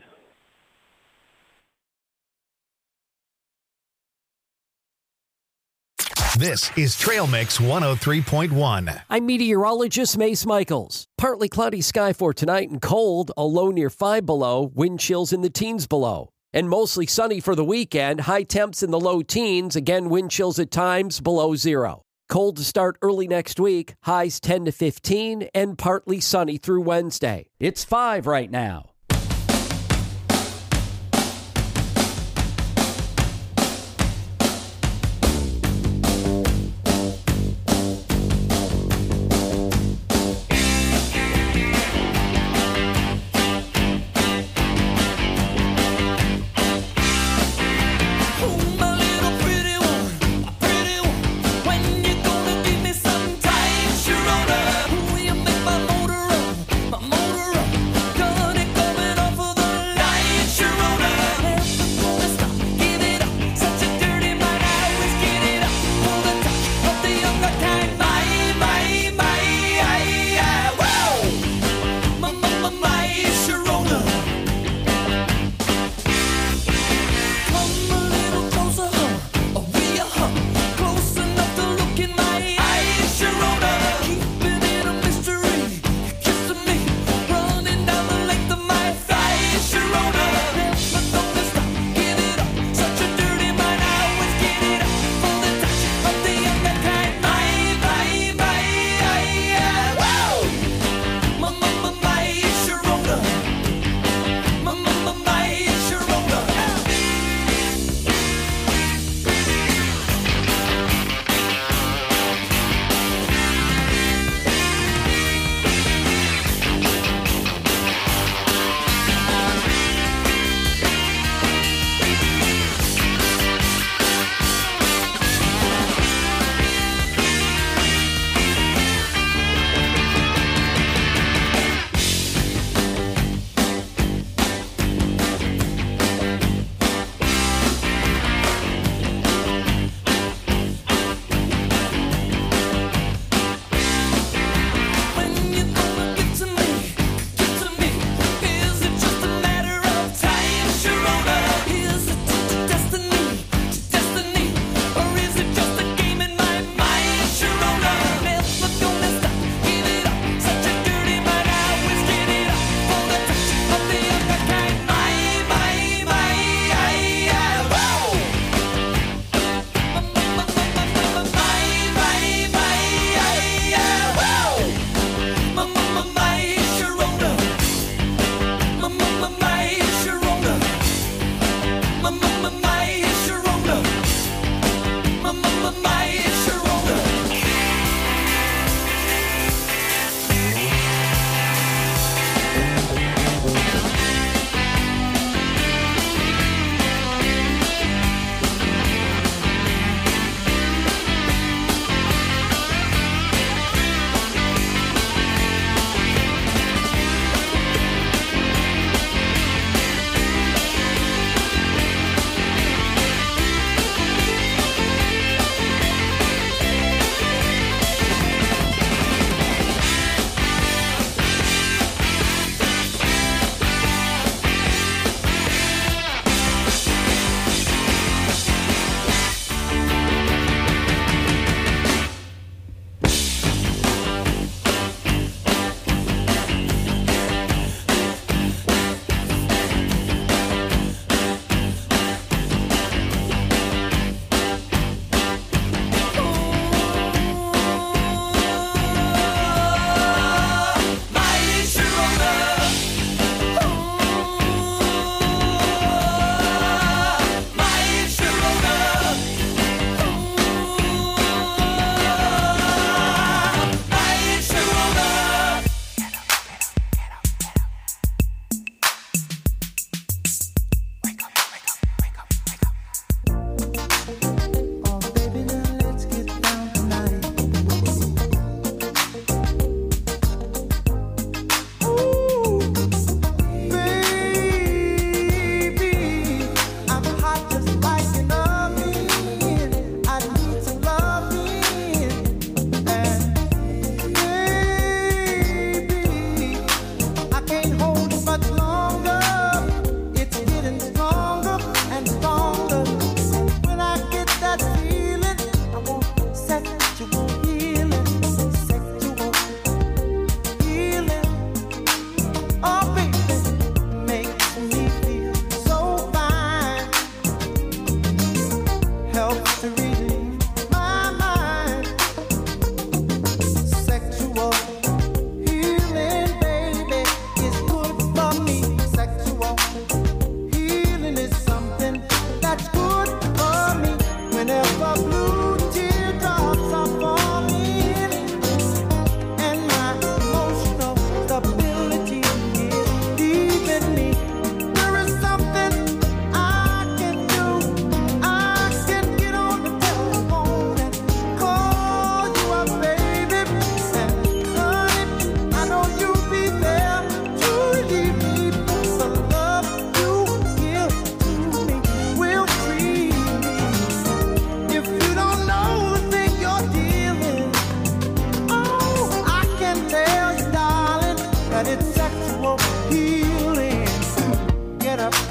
This is Trail Mix one oh three point one. I'm meteorologist Mace Michaels. Partly cloudy sky for tonight and cold, a low near five below, wind chills in the teens below. And mostly sunny for the weekend, high temps in the low teens, again wind chills at times below zero. Cold to start early next week, highs ten to fifteen, and partly sunny through Wednesday. It's five right now. Gonna go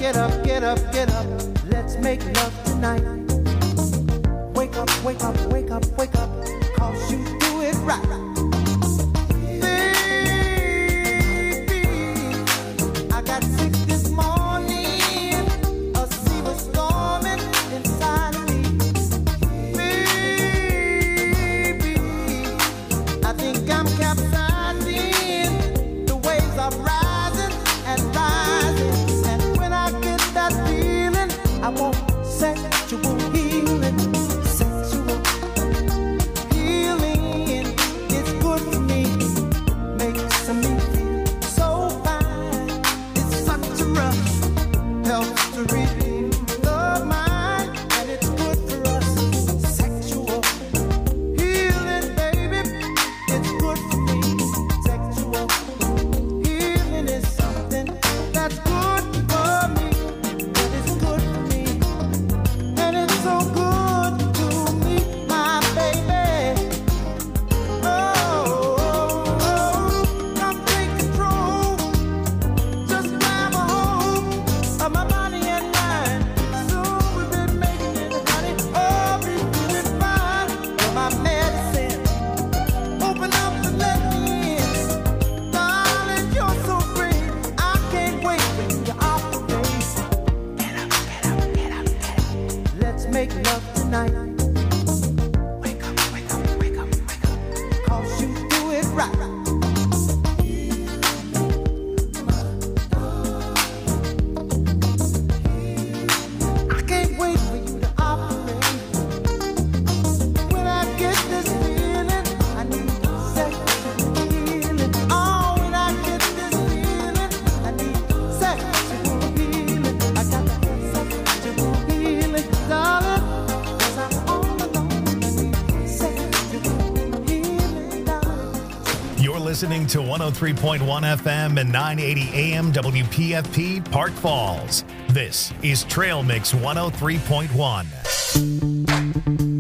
get up, get up, get up. Let's make love tonight. Wake up, wake up, wake up, wake up. Cause you do it right. Baby, I got sick this morning. A sea was storming inside of me. Baby, I think I'm capsizing. The waves are rising and rising. And when I get that feeling, I want sexual healing. Sexual healing is good for me. Makes me feel so fine. It's such a rush. Helps to relieve the mind. And it's good for us. Sexual healing, baby. It's good for me. Sexual healing is something that's good for me. That is good for me. And it's so good to meet my baby. Oh, come take control. Just grab a hold of my body and mind. So we've been making it, honey. Oh, we feeling fine. You're my medicine. Open up and let me in. Darling, you're so great. I can't wait when you're operate. Get up, get up, get up, get up. Let's make love tonight. Wake up, wake up, wake up, wake up. Cause you do it right. I can't wait for you to operate. When I get this feeling, I need sexual healing. Oh, when I get this feeling, I need sexual healing. I got sexual healing, darling. 'Cause I'm all alone. I need sexual healing, darling. You're listening to one oh three point one F M and nine eighty A M W P F P Park Falls. This is Trail Mix one oh three point one.